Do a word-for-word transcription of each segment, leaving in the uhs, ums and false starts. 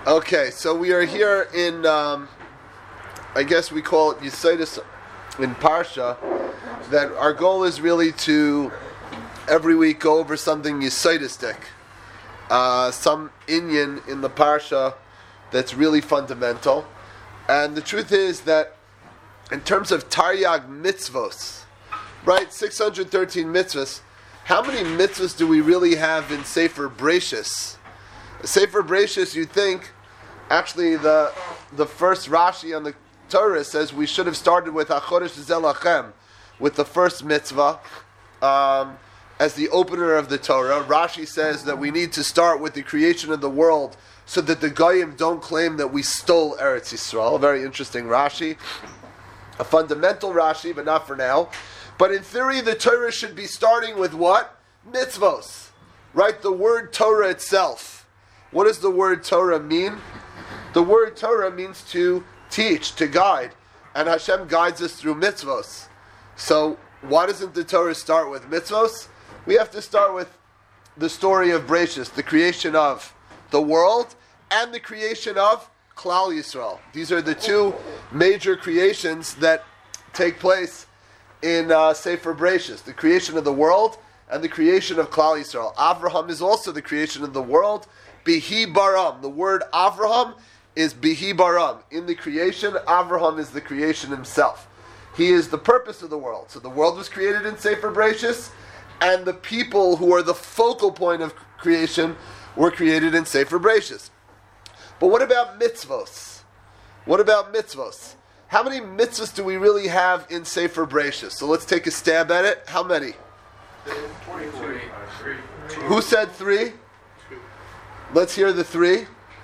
Okay, so we are here in, um, I guess we call it Yesodus in Parsha, that our goal is really to every week go over something Yesodistic, uh, some inyan in the Parsha that's really fundamental. And the truth is that in terms of Taryag mitzvos, right, six hundred thirteen mitzvahs, how many mitzvahs do we really have in Sefer Bereshis? Sefer Bereshis, you think, actually the the first Rashi on the Torah says we should have started with HaChodesh Zelachem, with the first mitzvah, um, as the opener of the Torah. Rashi says that we need to start with the creation of the world so that the Goyim don't claim that we stole Eretz Yisrael. Very interesting Rashi. A fundamental Rashi, but not for now. But in theory, the Torah should be starting with what? Mitzvos. Right? The word Torah itself. What does the word Torah mean? The word Torah means to teach, to guide. And Hashem guides us through mitzvos. So, why doesn't the Torah start with mitzvos? We have to start with the story of Bereshis, the creation of the world and the creation of Klal Yisrael. These are the two major creations that take place in uh, Sefer Bereshis, the creation of the world and the creation of Klal Yisrael. Avraham is also the creation of the world. Bihi Baram. The word Avraham is Bihi Baram. In the creation, Avraham is the creation himself. He is the purpose of the world. So the world was created in Sefer Bereshis, and the people who are the focal point of creation were created in Sefer Bereshis. But what about mitzvos? What about mitzvos? How many mitzvahs do we really have in Sefer Bereshis? So let's take a stab at it. How many? twenty-three. Who said three? Let's hear the three.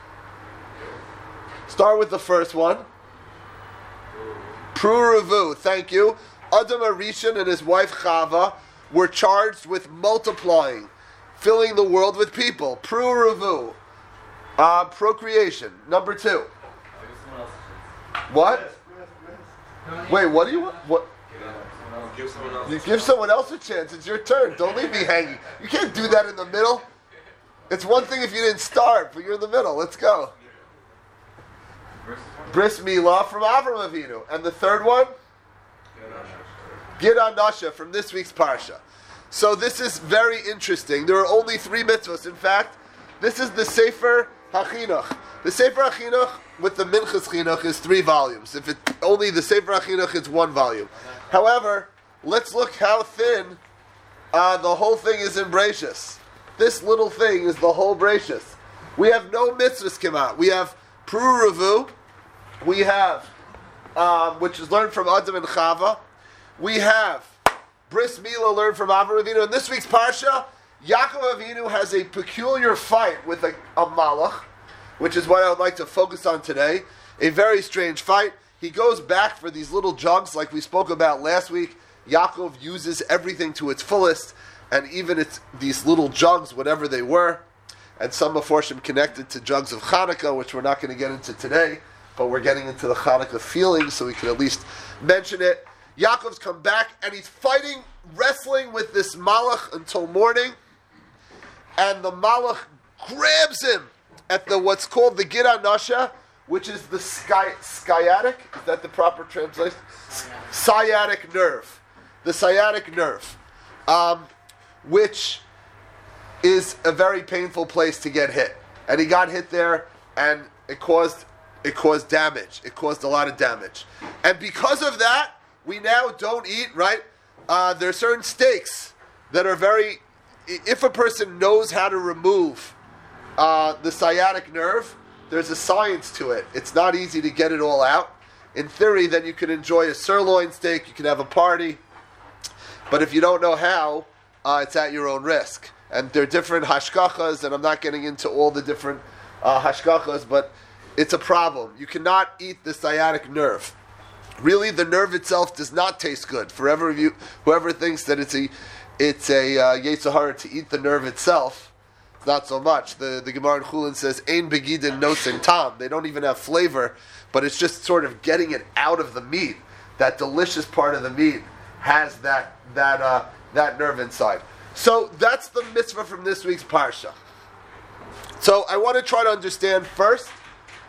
Start with the first one. Pruravu, thank you. Adam Arishan and his wife Chava were charged with multiplying, filling the world with people. Pruravu. Uh, procreation. Number two. What? Wait, what do you want? What? Give someone else. You give someone else a chance. It's your turn. Don't leave me hanging. You can't do that in the middle. It's one thing if you didn't start, but you're in the middle. Let's go. Bris Milah from Avram Avinu. And the third one? Gid Nasha from this week's Parsha. So this is very interesting. There are only three mitzvahs. In fact, this is the Sefer HaChinuch. The Sefer HaChinuch with the Minchas Chinuch is three volumes. If it only the Sefer HaChinuch is one volume. However, let's look how thin uh, the whole thing is in Bereshis. This little thing is the whole Bereshis. We have no mitzvahs come out. We have Pruravu. We have, um, which is learned from Adam and Chava. We have Bris Milah learned from Avram Avinu. In this week's Parsha, Yaakov Avinu has a peculiar fight with a, a Malach, which is what I would like to focus on today. A very strange fight. He goes back for these little jugs like we spoke about last week. Yaakov uses everything to its fullest, and even it's these little jugs, whatever they were, and some Meforshim connected to jugs of Hanukkah, which we're not going to get into today, but we're getting into the Hanukkah feeling, so we can at least mention it. Yaakov's come back, and he's fighting, wrestling with this Malach until morning, and the Malach grabs him at the what's called the Gid Nasha, which is the sky, sciatic, is that the proper translation? Sciatic nerve. The sciatic nerve. Um, which is a very painful place to get hit. And he got hit there, and it caused it caused damage. It caused a lot of damage. And because of that, we now don't eat, right? Uh, there are certain steaks that are very, if a person knows how to remove uh, the sciatic nerve, there's a science to it. It's not easy to get it all out. In theory, then you can enjoy a sirloin steak, you can have a party. But if you don't know how, uh, it's at your own risk. And there are different hashkachas, and I'm not getting into all the different uh, hashkachas, but it's a problem. You cannot eat the sciatic nerve. Really, the nerve itself does not taste good. For whoever, you, whoever thinks that it's a it's a uh, Yetzer Hara to eat the nerve itself, not so much. The the Gemara in Chulin says, Ein begidin nosen tam. They don't even have flavor, but it's just sort of getting it out of the meat. That delicious part of the meat has that that uh, that nerve inside. So that's the mitzvah from this week's Parsha. So I want to try to understand first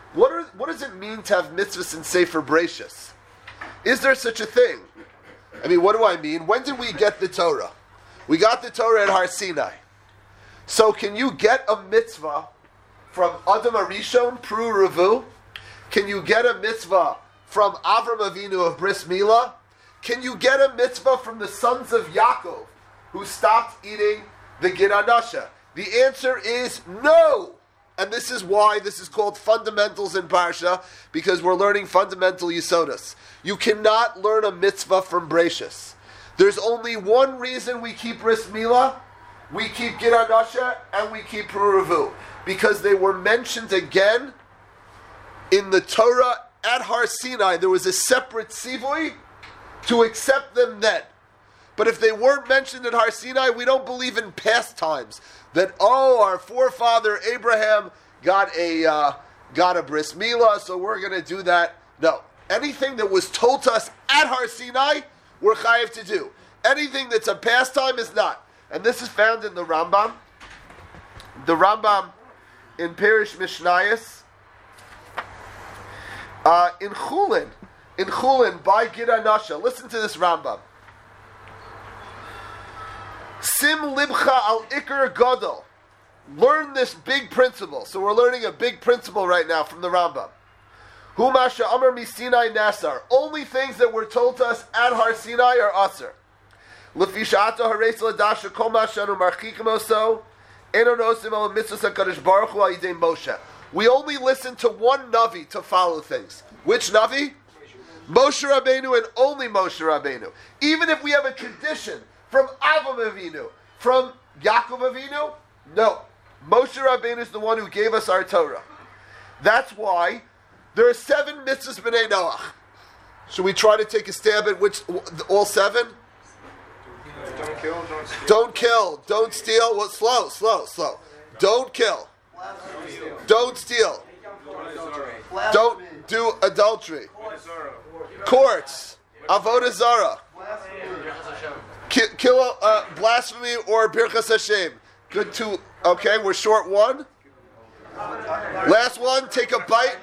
What are what does it mean to have mitzvahs in Sefer Bereshis? Is there such a thing? I mean, what do I mean? When did we get the Torah? We got the Torah at Har Sinai. So can you get a mitzvah from Adam Arishon, Pru Revu? Can you get a mitzvah from Avram Avinu of Bris Milah? Can you get a mitzvah from the sons of Yaakov who stopped eating the Gid Anasha? The answer is no. And this is why this is called fundamentals in Parsha, because we're learning fundamental Yisodas. You cannot learn a mitzvah from Bereshis. There's only one reason we keep Bris Milah, we keep Gid Anasha, and we keep Pru Revu, because they were mentioned again in the Torah at Har Sinai. There was a separate tzivui to accept them then. But if they weren't mentioned at Har Sinai, we don't believe in past times. That, oh, our forefather Abraham got a uh, got a bris milah, so we're going to do that. No. Anything that was told to us at Har Sinai, we're chayiv to do. Anything that's a pastime is not. And this is found in the Rambam. The Rambam in Perish Mishnayos, uh, in Chulin, in Chulin by Gid Anasha. Listen to this Rambam. Sim libcha al ikar gadol. Learn this big principle. So we're learning a big principle right now from the Rambam. Hu masha amar misinai nasar. Only things that were told to us at Har Sinai are asar. Lefi sha'ata hareis l'dasha kol mashanu marchikim oso eno nosim al mitzvos HaKadosh Baruch Hu al yidei Moshe. We only listen to one Navi to follow things. Which Navi? Moshe Rabbeinu, and only Moshe Rabbeinu. Even if we have a tradition from Avram Avinu, from Yaakov Avinu, no. Moshe Rabbeinu is the one who gave us our Torah. That's why there are seven mitzvahs b'nei Noach. Should we try to take a stab at which all seven? Don't kill, don't steal. Don't kill, don't steal. Well, slow, slow, slow. Don't kill. Don't steal. Don't do adultery. Courts. Avodah Zarah. Ki- Kill uh, blasphemy or Birchas Hashem. Good two. Okay, we're short one. Last one, take a bite.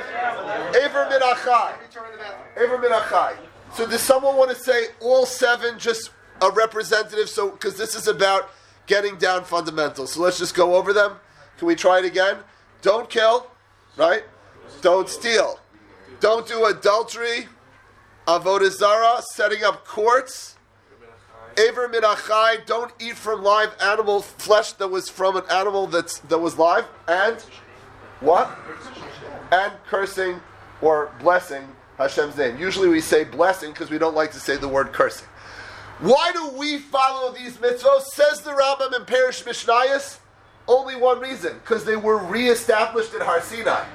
Ever min achai. Ever min achai. So does someone want to say all seven, just a representative? So, because this is about getting down fundamentals. So let's just go over them. Can we try it again? Don't kill, right? Don't steal. Don't do adultery. Avodah Zarah, setting up courts. Aver min achai, don't eat from live animal flesh that was from an animal that's that was live. And what? And cursing or blessing Hashem's name. Usually we say blessing because we don't like to say the word cursing. Why do we follow these mitzvot? Says the Rambam in Perish Mishnayos. Only one reason, because they were reestablished at Har Sinai.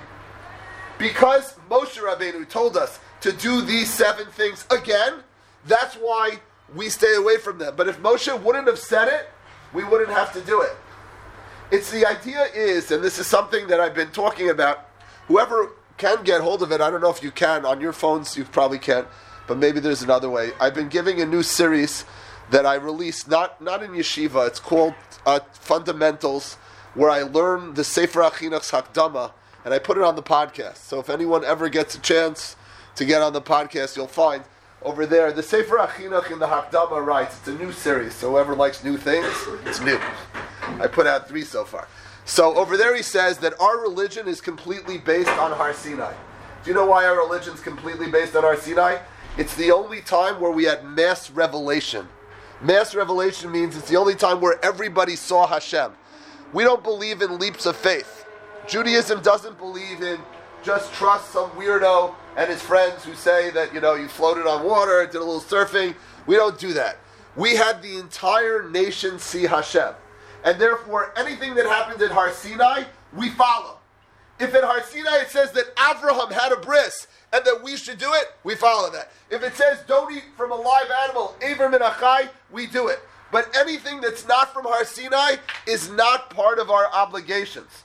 Because Moshe Rabbeinu told us to do these seven things again, that's why we stay away from them. But if Moshe wouldn't have said it, we wouldn't have to do it. It's the idea is, and this is something that I've been talking about, whoever can get hold of it, I don't know if you can, on your phones you probably can't, but maybe there's another way. I've been giving a new series that I released, not, not in yeshiva, it's called uh, Fundamentals, where I learn the Sefer HaChinuch's Hakdama, and I put it on the podcast. So if anyone ever gets a chance to get on the podcast, you'll find over there, the Sefer HaChinuch in the Hakdama writes, it's a new series, so whoever likes new things, it's new. I put out three so far. So over there he says that our religion is completely based on Har Sinai. Do you know why our religion is completely based on Har Sinai? It's the only time where we had mass revelation. Mass revelation means it's the only time where everybody saw Hashem. We don't believe in leaps of faith. Judaism doesn't believe in just trust some weirdo and his friends who say that, you know, you floated on water, did a little surfing. We don't do that. We had the entire nation see Hashem. And therefore, anything that happens at Har Sinai, we follow. If at Har Sinai it says that Avraham had a bris and that we should do it, we follow that. If it says don't eat from a live animal, Ever min achai, we do it. But anything that's not from Har Sinai is not part of our obligations.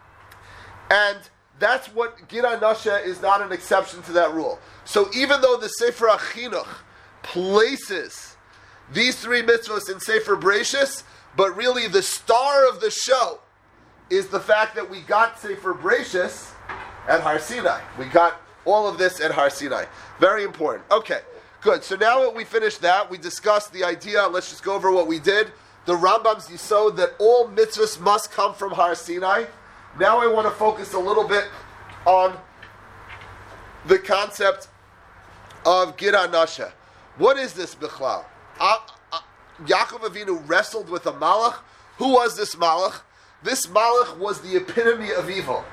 And that's what Gid Anasha is not an exception to that rule. So even though the Sefer HaChinuch places these three mitzvahs in Sefer Bereshis, but really the star of the show is the fact that we got Sefer Bereshis at Har Sinai. We got all of this at Har Sinai. Very important. Okay, good. So now that we finished that, we discussed the idea. Let's just go over what we did. The Rambam's Yisod that all mitzvahs must come from Har Sinai. Now I want to focus a little bit on the concept of Gid HaNasha. What is this Bichlal? Uh, uh, Yaakov Avinu wrestled with a Malach. Who was this Malach? This Malach was the epitome of evil.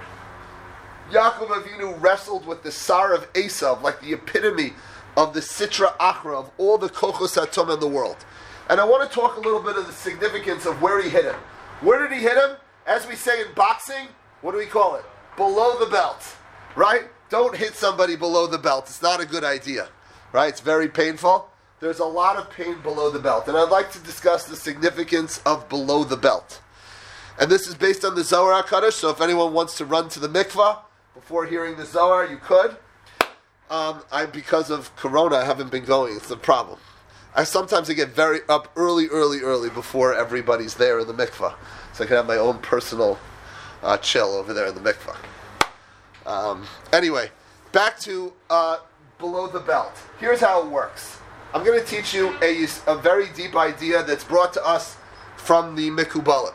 Yaakov Avinu wrestled with the Sar of Esav, like the epitome of the Sitra Achra, of all the Kochos HaTom in the world. And I want to talk a little bit of the significance of where he hit him. Where did he hit him? As we say in boxing, what do we call it? Below the belt, right? Don't hit somebody below the belt. It's not a good idea, right? It's very painful. There's a lot of pain below the belt. And I'd like to discuss the significance of below the belt. And this is based on the Zohar HaKadosh, so if anyone wants to run to the mikvah before hearing the Zohar, you could. Um, I, because of Corona, I haven't been going. It's the problem. I sometimes I get very up early, early, early before everybody's there in the mikvah, so I can have my own personal uh, chill over there in the mikvah. Um, anyway, back to uh, below the belt. Here's how it works. I'm going to teach you a, a very deep idea that's brought to us from the Mikubalim.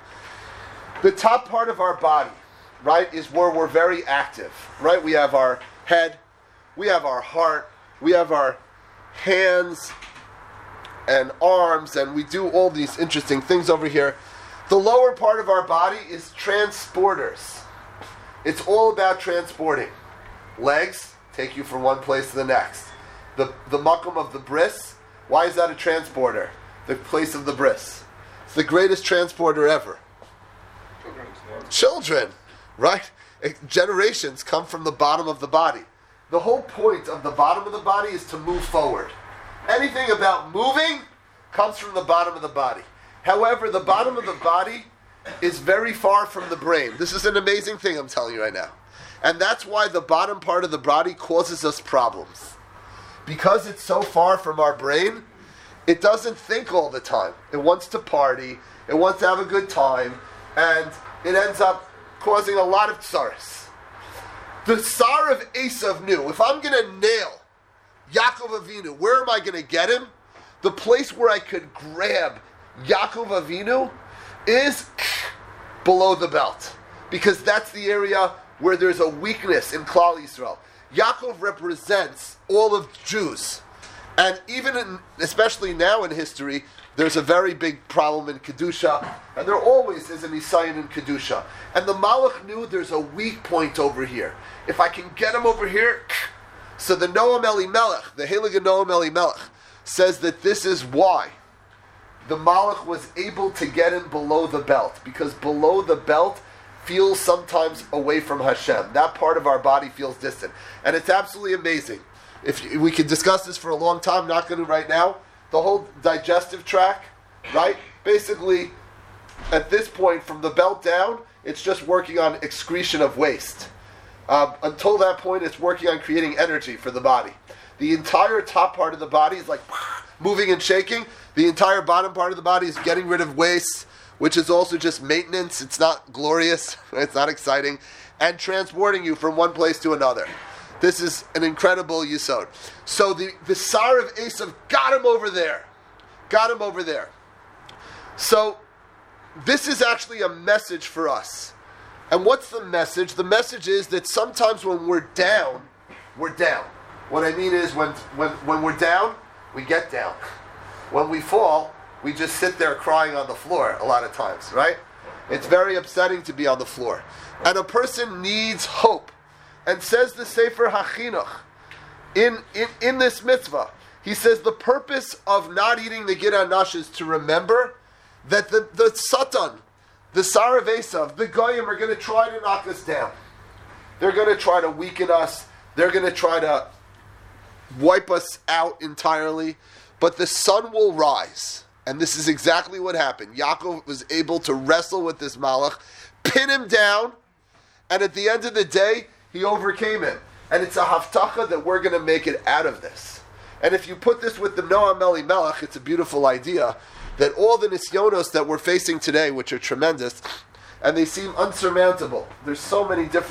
The top part of our body, right, is where we're very active, right? We have our head, we have our heart, we have our hands and arms, and we do all these interesting things over here. The lower part of our body is transporters. It's all about transporting. Legs take you from one place to the next. The the makom of the bris, why is that a transporter? The place of the bris. It's the greatest transporter ever. Children, right? Generations come from the bottom of the body. The whole point of the bottom of the body is to move forward. Anything about moving comes from the bottom of the body. However, the bottom of the body is very far from the brain. This is an amazing thing I'm telling you right now. And that's why the bottom part of the body causes us problems. Because it's so far from our brain, it doesn't think all the time. It wants to party, it wants to have a good time, and it ends up causing a lot of tsaris. The Sar of Esav knew, if I'm going to nail Yaakov Avinu, where am I going to get him? The place where I could grab Yaakov Avinu is below the belt. Because that's the area where there's a weakness in Klal Yisrael. Yaakov represents all of Jews. And even in, especially now in history, there's a very big problem in Kedusha, and there always is an Isayan in Kedusha. And the Malach knew there's a weak point over here. If I can get him over here, so the Noam Elimelech, the Heilige Noam Elimelech, says that this is why the Malach was able to get him below the belt, because below the belt feels sometimes away from Hashem. That part of our body feels distant. And it's absolutely amazing. If you, we could discuss this for a long time, not going to right now. The whole digestive tract, right? Basically, at this point, from the belt down, it's just working on excretion of waste. Um, until that point, it's working on creating energy for the body. The entire top part of the body is like moving and shaking. The entire bottom part of the body is getting rid of waste, which is also just maintenance. It's not glorious. It's not exciting. And transporting you from one place to another. This is an incredible yisod. So the, the Sar of Esav got him over there. Got him over there. So this is actually a message for us. And what's the message? The message is that sometimes when we're down, we're down. What I mean is when when, when we're down, we get down. When we fall, we just sit there crying on the floor a lot of times, right? It's very upsetting to be on the floor. And a person needs hope. And says the Sefer HaChinuch, in, in, in this mitzvah, he says the purpose of not eating the Gid HaNasha is to remember that the, the Satan, the Sar of Esav, the Goyim are going to try to knock us down. They're going to try to weaken us. They're going to try to wipe us out entirely. But the sun will rise. And this is exactly what happened. Yaakov was able to wrestle with this Malach, pin him down, and at the end of the day, he overcame it. And it's a haftacha that we're going to make it out of this. And if you put this with the Noam Elimelech, it's a beautiful idea that all the nisyonos that we're facing today, which are tremendous, and they seem unsurmountable. There's so many different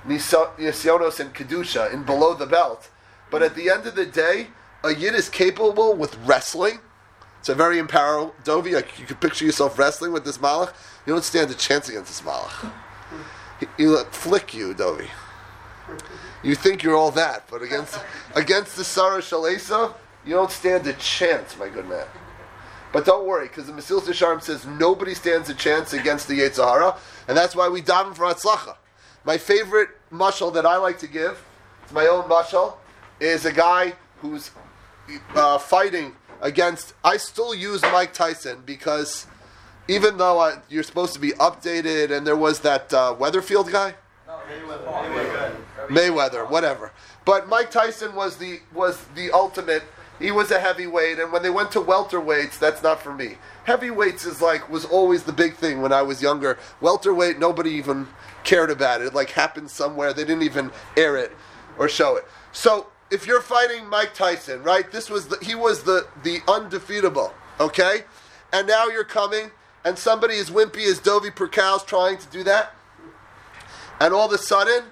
nisyonos and kedusha in below the belt. But at the end of the day, a yid is capable with wrestling. It's a very empowering Dovi. You can picture yourself wrestling with this malach. You don't stand a chance against this malach. He, he'll flick you, Dovi. You think you're all that, but against against the Sarah Shalesa, you don't stand a chance, my good man. But don't worry, because the Mesilas Yesharim says nobody stands a chance against the Yetzer Hara, and that's why we daven for Hatzlacha. My favorite mashal that I like to give, it's my own mashal, is a guy who's uh, fighting against, I still use Mike Tyson because even though I, you're supposed to be updated and there was that uh, Weatherfield guy? No, Mayweather. Mayweather. Mayweather, whatever. But Mike Tyson was the was the ultimate, he was a heavyweight, and when they went to welterweights, that's not for me. Heavyweights is like, was always the big thing when I was younger. Welterweight, nobody even cared about it. It like happened somewhere, they didn't even air it or show it. So, if you're fighting Mike Tyson, right? This was the, he was the, the undefeatable, okay? And now you're coming, and somebody as wimpy as Dovi Perkal's trying to do that, and all of a sudden,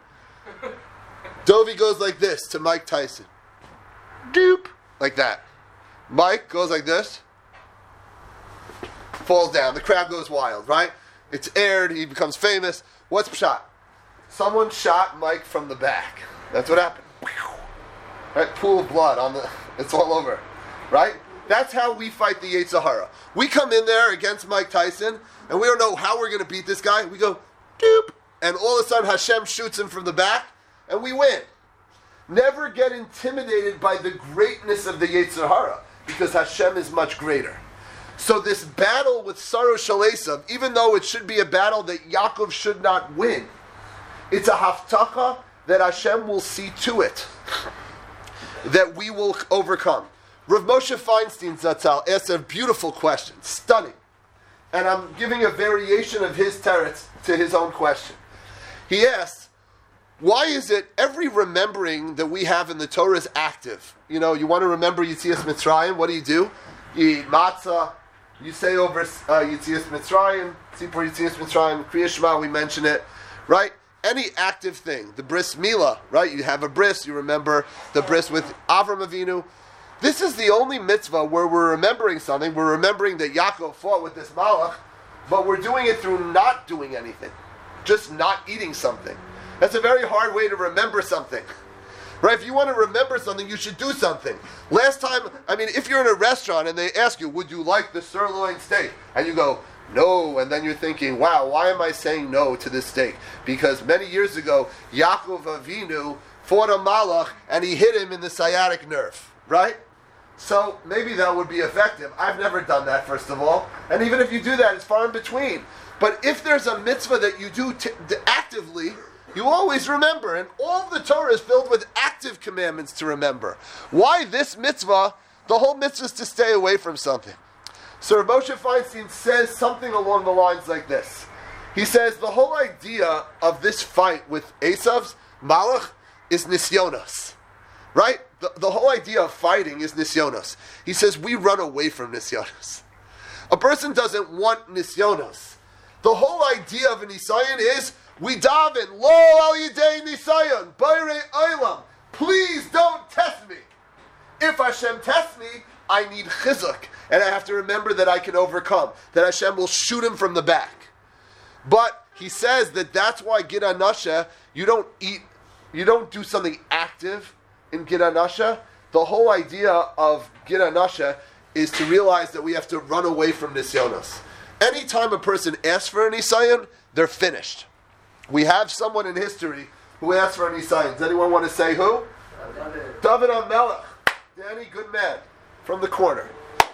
Dovi goes like this to Mike Tyson. Doop, like that. Mike goes like this, falls down. The crowd goes wild, right? It's aired. He becomes famous. What's shot? Someone shot Mike from the back. That's what happened. Right? Pool of blood on the, it's all over. Right? That's how we fight the Yetzer Hara. We come in there against Mike Tyson, and we don't know how we're going to beat this guy. We go, doop, and all of a sudden Hashem shoots him from the back, and we win. Never get intimidated by the greatness of the Yetzer Hara, because Hashem is much greater. So this battle with Sarah Shalesav, even though it should be a battle that Yaakov should not win, it's a haftacha that Hashem will see to it, that we will overcome. Rav Moshe Feinstein Zatzal asked a beautiful question, stunning. And I'm giving a variation of his teretz to his own question. He asked, why is it every remembering that we have in the Torah is active? You know, you want to remember Yetzias Mitzrayim, what do you do? You eat matzah, you say over uh, Yetzias Mitzrayim, Sipur Yetzias Mitzrayim, Kriya Shema, we mention it, right? Any active thing, the bris milah, right? You have a bris, you remember the bris with Avram Avinu. This is the only mitzvah where we're remembering something. We're remembering that Yaakov fought with this malach, but we're doing it through not doing anything, just not eating something. That's a very hard way to remember something, right? If you want to remember something, you should do something. Last time, I mean, if you're in a restaurant and they ask you, would you like the sirloin steak? And you go, no, and then you're thinking, wow, why am I saying no to this steak? Because many years ago, Yaakov Avinu fought a malach and he hit him in the sciatic nerve, right? So maybe that would be effective. I've never done that, first of all. And even if you do that, it's far in between. But if there's a mitzvah that you do t- t- actively, you always remember. And all of the Torah is filled with active commandments to remember. Why this mitzvah? The whole mitzvah is to stay away from something. So Rav Moshe Feinstein says something along the lines like this. He says the whole idea of this fight with Esav's malach is nisyonos. Right? The, the whole idea of fighting is nisyonos. He says we run away from nisyonos. A person doesn't want nisyonos. The whole idea of an nisayon is we daven, lo al yidei nisayon, bayrei olam. Please don't test me. If Hashem tests me, I need chizuk. And I have to remember that I can overcome. That Hashem will shoot him from the back. But he says that that's why Gid Hanasha, you don't eat, you don't do something active in Gid Hanasha. The whole idea of Gid Hanasha is to realize that we have to run away from nisyonos. Anytime a person asks for a nisayon, they're finished. We have someone in history who asked for a nisayon. Does anyone want to say who? David. David HaMelech. Danny, good man, from the corner.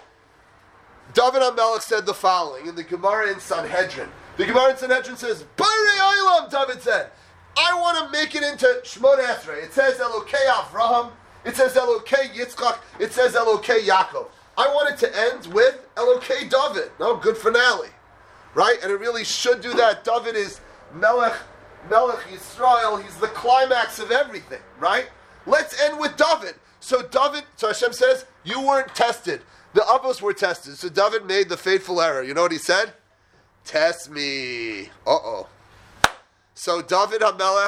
David HaMelech said the following in the Gemara in Sanhedrin. The Gemara in Sanhedrin says, Bayrei Olam, David said, I want to make it into Shmona Esrei. It says Elokei Avraham. It says Elokei Yitzchak. It says Elokei Yaakov. I want it to end with Elokei David. No, good finale. Right? And it really should do that. David is Melech, Melech Yisrael. He's the climax of everything. Right? Let's end with David. So David, so Hashem says, you weren't tested. The Avos were tested. So David made the fateful error. You know what he said? Test me. Uh-oh. So David HaMelech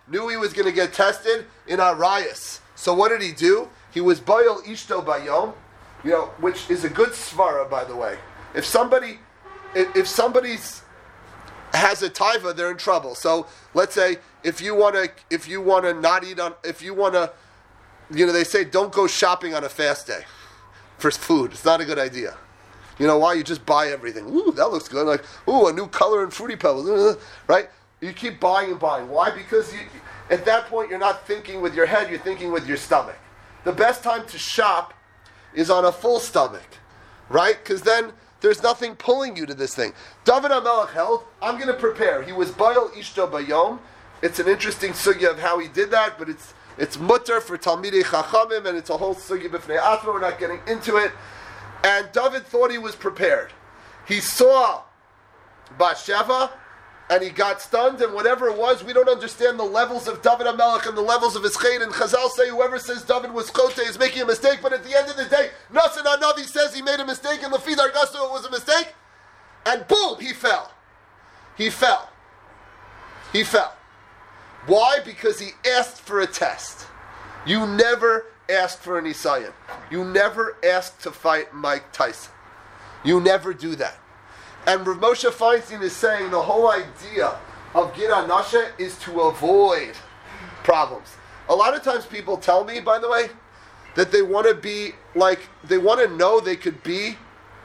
knew he was going to get tested in Arayas. So what did he do? He was Bayal Ishto Bayom, you know, which is a good svara, by the way. If somebody, if, if somebody's has a taiva, they're in trouble. So let's say if you want to, if you want to not eat on, if you want to, you know, they say don't go shopping on a fast day for food. It's not a good idea. You know why? You just buy everything. Ooh, that looks good. Like, ooh, a new color in Fruity Pebbles, right? You keep buying and buying. Why? Because you, at that point you're not thinking with your head, you're thinking with your stomach. The best time to shop is on a full stomach, right? Because then there's nothing pulling you to this thing. David HaMelech held, I'm going to prepare. He was Bayal Ishto Bayom. It's an interesting sugya of how he did that, but it's it's mutter for Talmidei Chachamim, and it's a whole sugya b'fnei atma. We're not getting into it. And David thought he was prepared. He saw Bathsheba, and he got stunned, and whatever it was, we don't understand the levels of David HaMelech and the levels of his chayt, and Chazal say whoever says David was kote is making a mistake, but at the end of the day, Nasan HaNavi says he made a mistake, and Lefid Argasto it was a mistake, and boom, he fell. He fell. He fell. Why? Because he asked for a test. You never ask for an Isayan. You never ask to fight Mike Tyson. You never do that. And Rav Moshe Feinstein is saying the whole idea of Gid Anasha is to avoid problems. A lot of times people tell me, by the way, that they want to be like, they want to know they could be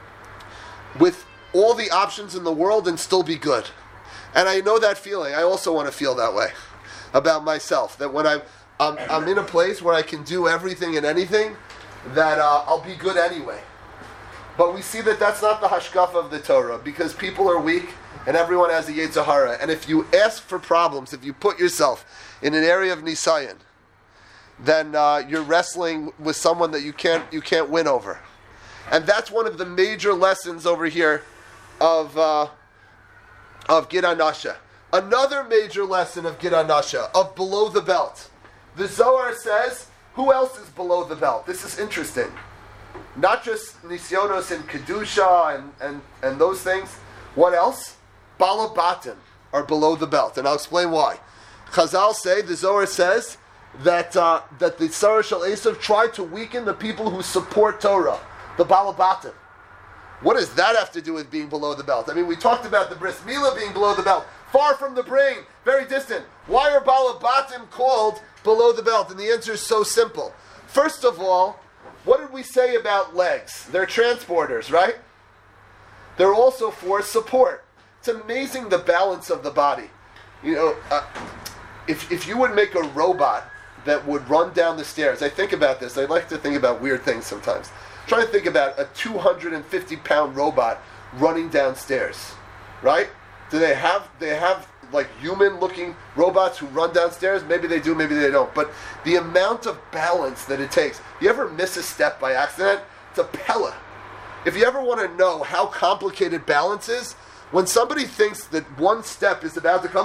with all the options in the world and still be good. And I know that feeling. I also want to feel that way about myself. That when I'm, I'm, I'm in a place where I can do everything and anything, that uh, I'll be good anyway. But we see that that's not the hashkafa of the Torah, because people are weak and everyone has a Yetzer Hara. And if you ask for problems, if you put yourself in an area of Nisayan, then uh, you're wrestling with someone that you can't you can't win over. And that's one of the major lessons over here of uh, of Gid Anasha. Another major lesson of Gid Anasha, of below the belt. The Zohar says, who else is below the belt? This is interesting. Not just Nisyonos and Kedusha and, and, and those things. What else? Balabatim are below the belt. And I'll explain why. Chazal say, the Zohar says, that uh, that the Sarah Shel Esav tried to weaken the people who support Torah, the Balabatim. What does that have to do with being below the belt? I mean, we talked about the Bris Milah being below the belt. Far from the brain, very distant. Why are Balabatim called below the belt? And the answer is so simple. First of all, what did we say about legs? They're transporters, right? They're also for support. It's amazing the balance of the body. You know, uh, if if you would make a robot that would run down the stairs, I think about this. I like to think about weird things sometimes. Try to think about a two hundred fifty pound robot running downstairs, right? Do they have they have like human looking robots who run downstairs? Maybe they do, maybe they don't. But the amount of balance that it takes. You ever miss a step by accident? It's a pella. If you ever want to know how complicated balance is, when somebody thinks that one step is about to come,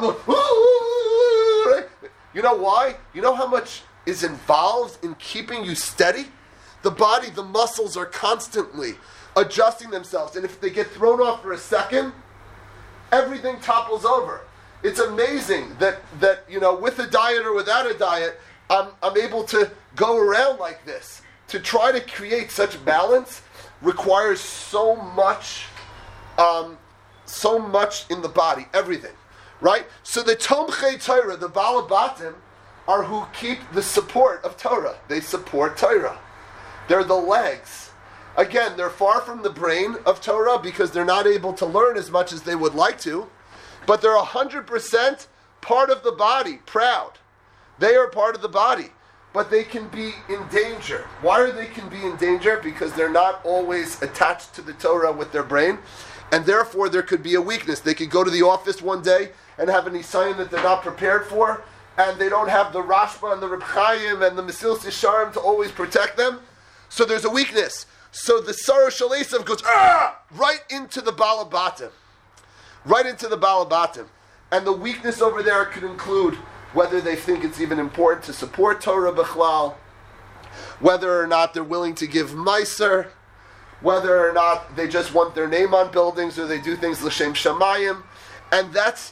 you know why? You know how much is involved in keeping you steady? The body, the muscles are constantly adjusting themselves. And if they get thrown off for a second, everything topples over. It's amazing that, that you know, with a diet or without a diet, I'm, I'm able to go around like this. To try to create such balance requires so much, um, so much in the body, everything, right? So the Tomchei Torah, the Balabatim, are who keep the support of Torah. They support Torah. They're the legs. Again, they're far from the brain of Torah because they're not able to learn as much as they would like to, but they're one hundred percent part of the body, proud. They are part of the body, but they can be in danger. Why are they can be in danger? Because they're not always attached to the Torah with their brain, and therefore there could be a weakness. They could go to the office one day and have an Isayan that they're not prepared for, and they don't have the Rashba and the Reb Chaim and the Mesilas Yesharim to always protect them. So there's a weakness. So the Sarah Shel Esav goes ah! right into the Balabatim. Right into the Balabatim. And the weakness over there could include whether they think it's even important to support Torah B'chlal, whether or not they're willing to give Meiser, whether or not they just want their name on buildings or they do things L'Shem Shamayim. And that's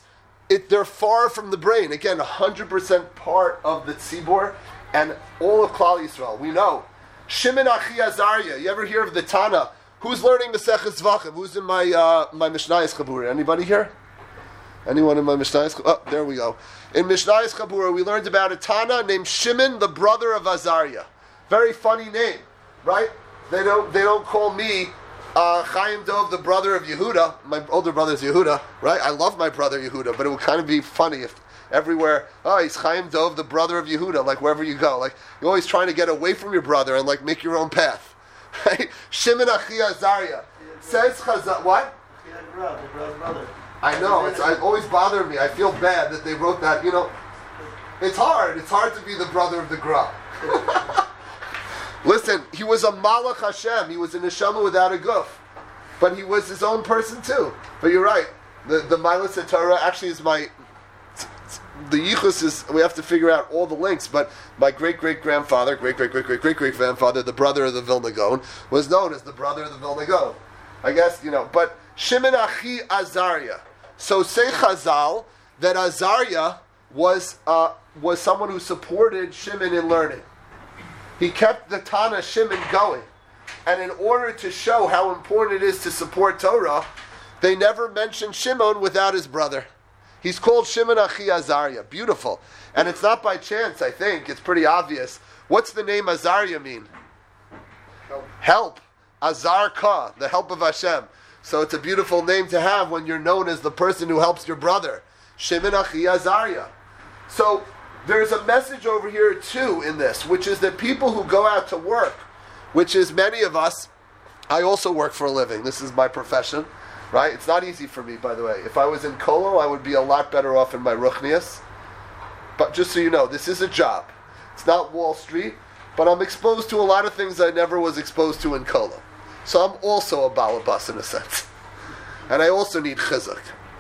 it, they're far from the brain. Again, one hundred percent part of the tzibur and all of Klal Yisrael. We know. Shimon Achi Azariah. You ever hear of the Tana? Who's learning Maseches Zvachim? Who's in my uh, my Mishnayos Chabura? Anybody here? Anyone in my Mishnayos? Oh, there we go. In Mishnayos Chabura, we learned about a Tana named Shimon, the brother of Azariah. Very funny name, right? They don't they don't call me uh, Chaim Dov, the brother of Yehuda. My older brother's Yehuda, right? I love my brother Yehuda, but it would kind of be funny if everywhere, oh, he's Chaim Dov, the brother of Yehuda, like wherever you go. Like, you're always trying to get away from your brother and like make your own path. Right? Shimon Achi Azariah. Says Chazal, what? I know, it's it always bothered me. I feel bad that they wrote that, you know. It's hard. It's hard to be the brother of the Gra. Listen, he was a Malach Hashem. He was a neshama without a guf. But he was his own person too. But you're right. The the Milas Torah actually is my... The Yichus is, we have to figure out all the links, but my great-great-grandfather, great-great-great-great-great-great-grandfather, the brother of the Vilna Gaon, was known as the brother of the Vilna Gaon. I guess, you know, but Shimon Achi Azariah. So say Chazal that Azariah was uh, was someone who supported Shimon in learning. He kept the Tana Shimon going. And in order to show how important it is to support Torah, they never mentioned Shimon without his brother. He's called Shimon Achi Azariah. Beautiful. And it's not by chance, I think. It's pretty obvious. What's the name Azariah mean? Help. Help. Azar Ka, the help of Hashem. So it's a beautiful name to have when you're known as the person who helps your brother. Shimon Achi Azariah. So there's a message over here too in this, which is that people who go out to work, which is many of us, I also work for a living. This is my profession. Right? It's not easy for me, by the way. If I was in Kolo, I would be a lot better off in my Ruchnias. But just so you know, this is a job. It's not Wall Street, but I'm exposed to a lot of things I never was exposed to in Kolo. So I'm also a balabas in a sense. And I also need chizuk.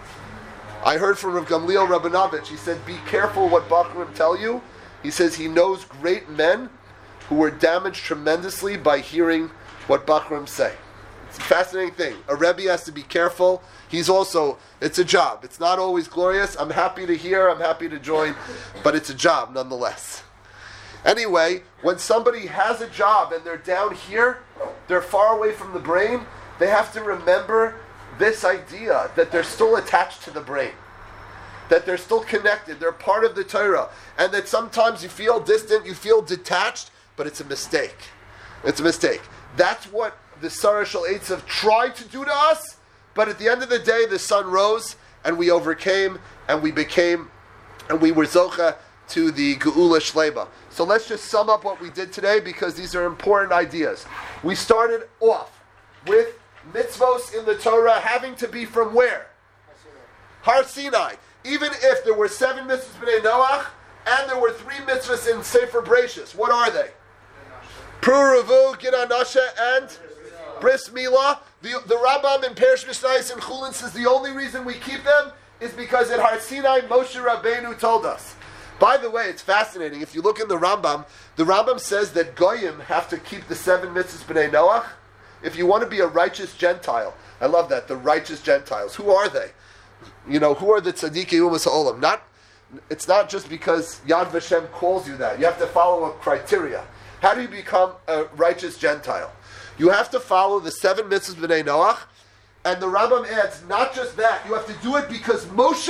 I heard from Rav Gamliel Rabinovich, he said, be careful what Bachram tell you. He says he knows great men who were damaged tremendously by hearing what Bachram say. It's a fascinating thing. A Rebbe has to be careful. He's also, it's a job. It's not always glorious. I'm happy to hear, I'm happy to join, but it's a job nonetheless. Anyway, when somebody has a job and they're down here, they're far away from the brain, they have to remember this idea that they're still attached to the brain. That they're still connected, they're part of the Torah. And that sometimes you feel distant, you feel detached, but it's a mistake. It's a mistake. That's what the Sarah Shel Eitzav tried to do to us, but at the end of the day, the sun rose, and we overcame, and we became, and we were Zocha to the Geula Shlema. So let's just sum up what we did today, because these are important ideas. We started off with mitzvos in the Torah having to be from where? Har Sinai. Even if there were seven mitzvos b'nei Noach, and there were three mitzvos in Sefer Bereshis, what are they? Pruruvu, Gid Anasha, and Bris Milah. The, the Rambam in Perish Mishnayos and Chulin says the only reason we keep them is because at Har Sinai, Moshe Rabbeinu told us. By the way, it's fascinating. If you look in the Rambam, the Rambam says that Goyim have to keep the seven mitzvahs b'nei Noach. If you want to be a righteous Gentile, I love that, the righteous Gentiles. Who are they? You know, who are the Tzadikei Umas Ha'olam? Not, it's not just because Yad Vashem calls you that. You have to follow a criteria. How do you become a righteous Gentile? You have to follow the seven mitzvahs b'nei Noach, and the Rambam adds, not just that, you have to do it because Moshe,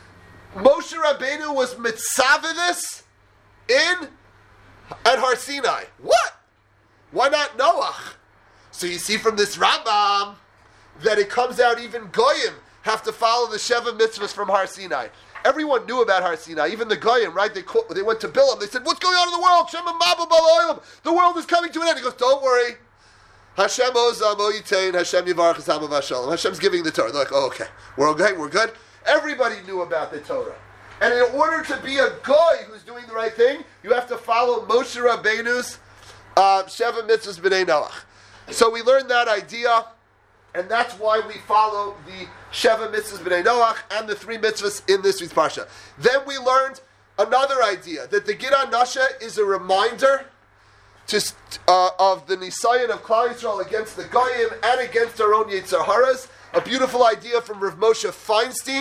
Moshe Rabbeinu was mitzvah this in, at Har Sinai. What? Why not Noach? So you see from this Rambam that it comes out even Goyim have to follow the Sheva mitzvahs from Har Sinai. Everyone knew about Har Sinai, even the Goyim, right? They call, they went to Bilam. They said, what's going on in the world? Shema Mabu Baloyim. The world is coming to an end. He goes, don't worry. Hashem ozam oyitain, Hashem yivarach esam v'ashalom. Hashem's giving the Torah. They're like, oh, okay. We're okay. We're good. Everybody knew about the Torah. And in order to be a Goy who's doing the right thing, you have to follow Moshe Rabbeinu's uh, Sheva mitzvahs b'nei Noach. So we learned that idea, and that's why we follow the Sheva mitzvahs b'nei Noach and the three mitzvahs in this week's parsha. Then we learned another idea, that the Gid Anasha is a reminder to, uh, of the Nisayan of Klal Yisrael against the Goyim and against our own Yetzer Haras. A beautiful idea from Rav Moshe Feinstein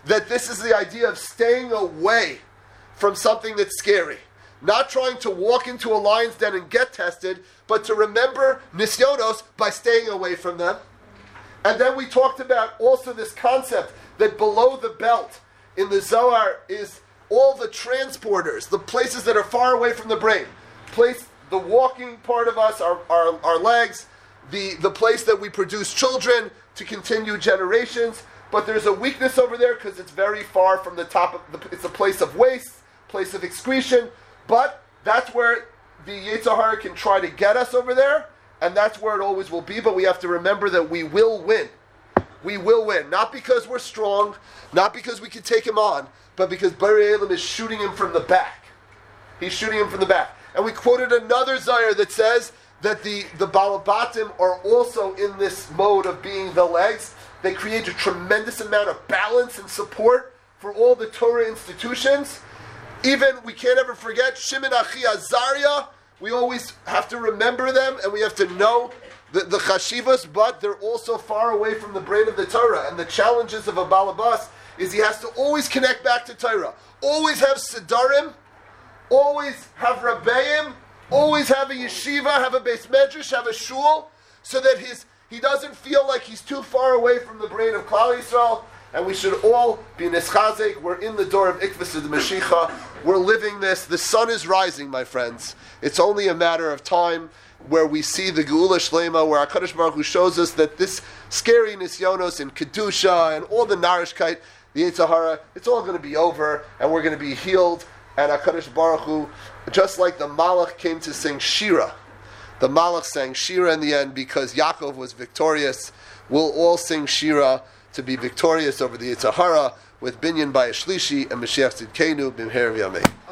that this is the idea of staying away from something that's scary. Not trying to walk into a lion's den and get tested, but to remember nisyonos by staying away from them. And then we talked about also this concept that below the belt in the Zohar is all the transporters, the places that are far away from the brain. Place, the walking part of us, our, our, our legs, the, the place that we produce children to continue generations. But there's a weakness over there because it's very far from the top of the, it's a place of waste, place of excretion. But that's where the Yetzer Hara can try to get us over there, and that's where it always will be. But we have to remember that we will win. We will win. Not because we're strong, not because we can take him on, but because Borei Olam is shooting him from the back. He's shooting him from the back. And we quoted another Zayar that says that the, the Balabatim are also in this mode of being the legs. They create a tremendous amount of balance and support for all the Torah institutions. Even, we can't ever forget, Shimon Achi Azariah. We always have to remember them, and we have to know the, the chashivas, but they're also far away from the brain of the Torah. And the challenges of a balabas is he has to always connect back to Torah. Always have Sidarim, always have Rabbeim, always have a yeshiva, have a beis medrash, have a shul, so that his he doesn't feel like he's too far away from the brain of Klal Yisrael. And we should all be nischazik. We're in the door of Ikvus of the Mashiach. We're living this. The sun is rising, my friends. It's only a matter of time where we see the Geula Shlema, where HaKadosh Baruch Hu shows us that this scary nisyonos and Kedusha and all the Narishkeit, the Yetzer Hara, it's all going to be over, and we're going to be healed. And HaKadosh Baruch Hu, just like the Malach came to sing Shira, the Malach sang Shira in the end because Yaakov was victorious. We'll all sing Shira to be victorious over the Yetzer Hara with Binyan by a Shlishi and Mashiach Tzidkenu B'mher V'Yamein.